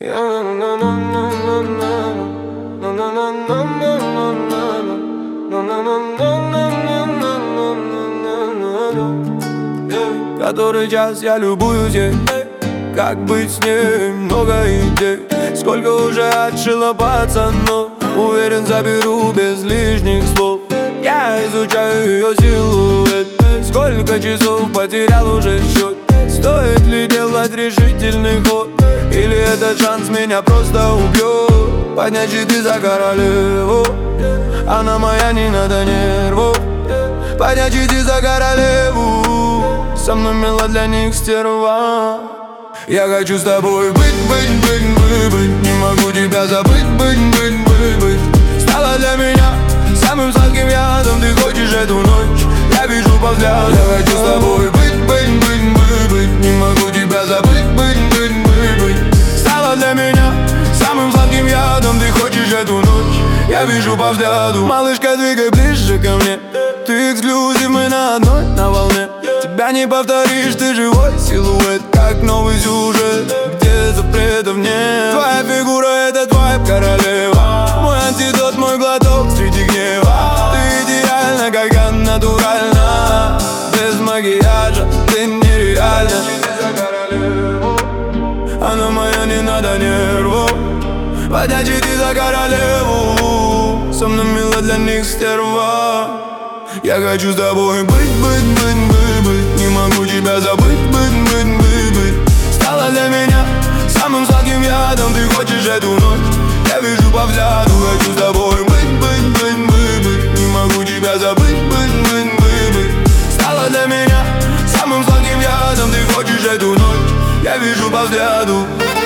Который час я любуюсь ей, как быть с ней, много идей. Сколько уже отшила пацанов, уверен, заберу без лишних слов. Я изучаю ее силуэт, сколько часов потерял уже счет. Стоит ли делать решительный ход, или этот шанс меня просто убьет? Поднять щиты за королеву, она моя, не надо нервов. Поднять щиты за королеву, со мной мила для них стерва. Я хочу с тобой быть. Не могу тебя забыть, быть. Стала для меня самым сладким ядом. Ты хочешь эту ночь, я вижу по взгляду. Я хочу с тобой быть. Не могу тебя забыть, быть. Стала для меня самым сладким ядом. Ты хочешь эту ночь, я вижу по взгляду. Малышка, двигай ближе ко мне, ты эксклюзив, мы на одной, на волне. Тебя не повторишь, ты живой силуэт, как новый сюжет, где запретов нет. Твоя фигура — это твоя королева, мой антидот, мой глоток среди гнева. Ты идеальна, как я, натурально, без макияжа, ты нереальна. Она моя, не надо нервов. Поднять щиты за королеву, со мной мила для них стерва. Я хочу с тобой быть. Не могу тебя забыть, быть. Стала для меня самым сладким ядом. Ты хочешь эту ночь, я вижу по взгляду. Хочу с тобой быть. Не могу тебя забыть, быть. Стала для меня самым сладким ядом. Ты хочешь эту ночь, я вижу по взгляду.